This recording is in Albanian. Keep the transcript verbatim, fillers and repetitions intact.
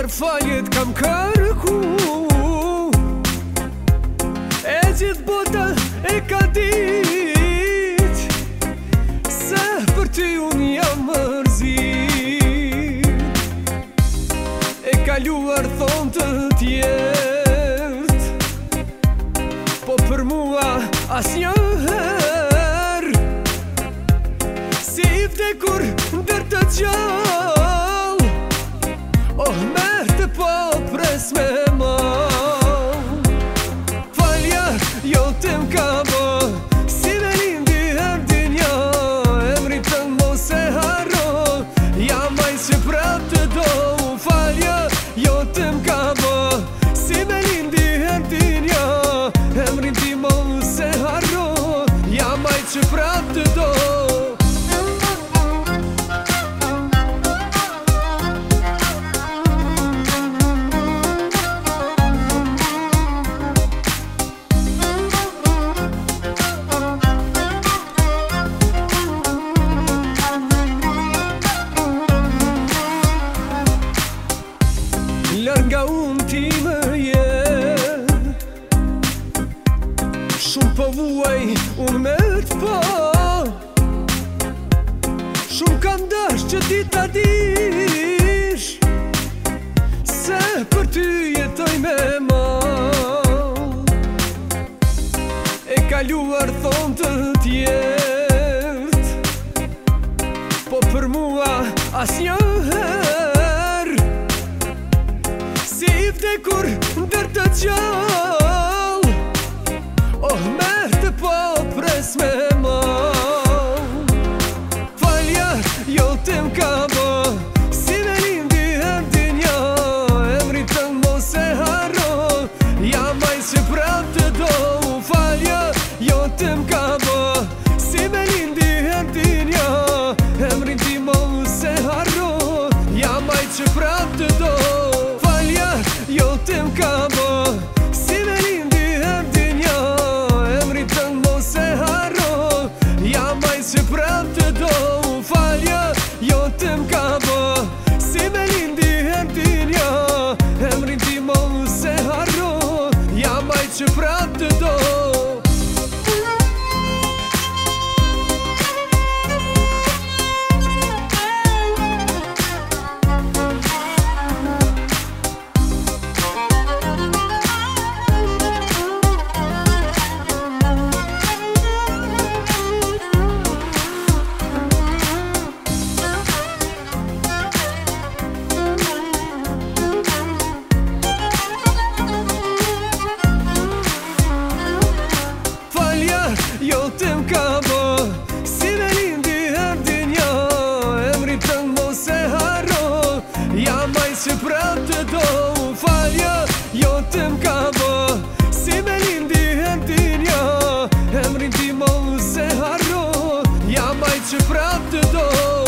Herë faljet kam kërku, e gjithë bota e ka dit se për ty unë jam mërzit. E kaluar thonë të tjertë, po për mua as njëherë si i vdekur ndër të gjallë. Oh, merte po pres me ma, falja jo tem ka bë, si me lindi erdin ja, emri të mos e harro, jam aj që prap të do. Falja jo tem ka bë, si me lindi erdin ja, emri ti mos e harro, jam aj që prap të do. Larga unë ti më je, shumë po vuaj unë me të po, shumë kam dash që ti ta dish se për ty jetoj me ma. E kaluar thonë të tjertë, po për mua as njëherë si i vdekur ndër të gjallë. Oh, merte po pres me ma, falja jo tem ka bë, si me lindi erdin ja, emri të mos e harro, jam aj që prap të do. Falja jo tem ka bë, si me lindi erdin ja, emri ti mos e harro, jam aj që prap të do. Jo tem ka bë, si me lindi erdin ja, emri të mos e harro, jam aj që prap të do. Falja jo tem ka bë, si me lindi erdin ja, emri ti mos e harro, jam aj që prap të do. Jo tem ka bë, si me lindi erdin ja, emri të mos e harro, jam aj që prap të do. Falja jo tem ka bë, si me lindi erdin ja, emri ti mos e harro, jam aj që prap të do.